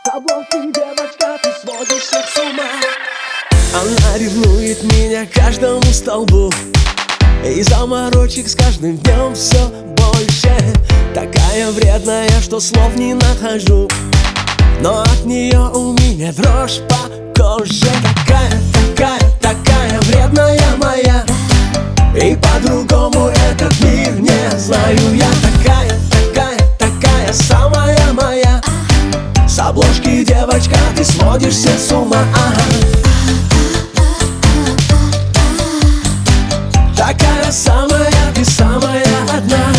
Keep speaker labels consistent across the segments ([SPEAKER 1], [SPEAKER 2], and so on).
[SPEAKER 1] обложки, девочка, ты сводишь всех с ума.
[SPEAKER 2] Она ревнует меня к каждому столбу, и заморочек с каждым днем все больше. Такая вредная, что слов не нахожу, но от нее у меня дрожь по коже. Такая вредная моя, и по-другому этот мир не знаю я. Такая самая моя. С обложки, девочка, ты сводишь всех с ума. Такая самая, ты самая одна.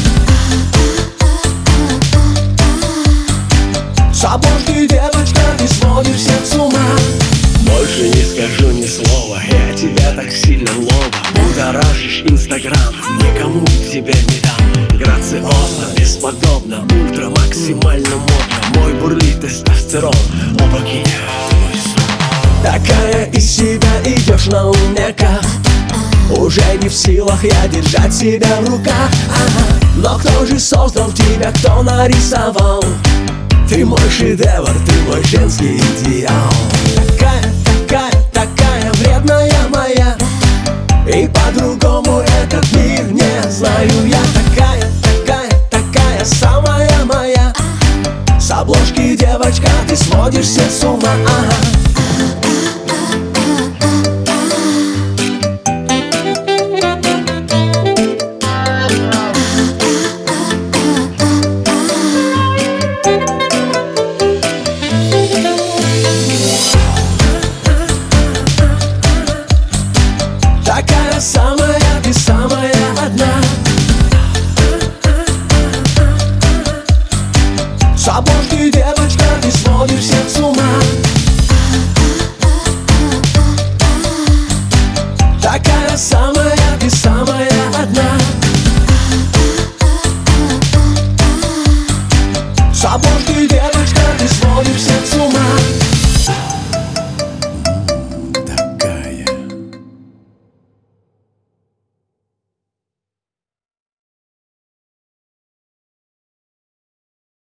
[SPEAKER 2] С обложки, девочка, ты сводишь всех с ума.
[SPEAKER 3] Больше не скажу ни слова, я тебя так сильно лово. Будоражишь Инстаграм, никому тебя не дам. Грациозно, бесподобно, ультра максимально модно. Мой бурлит тестостерон, о богиня, ты мой сон.
[SPEAKER 2] Такая из себя идешь на умняка, уже не в силах я держать себя в руках. Но кто же создал тебя, кто нарисовал? Ты мой шедевр, ты мой женский идеал. Такая вредная моя, и по-другому этот мир не знаю я. Такая самая моя. С обложки, девочка, ты сводишь всех с ума. Такая самая, ты самая одна. С обложки, девочка, ты сводишь всех с ума. Такая самая, ты самая одна. С обложки, девочка.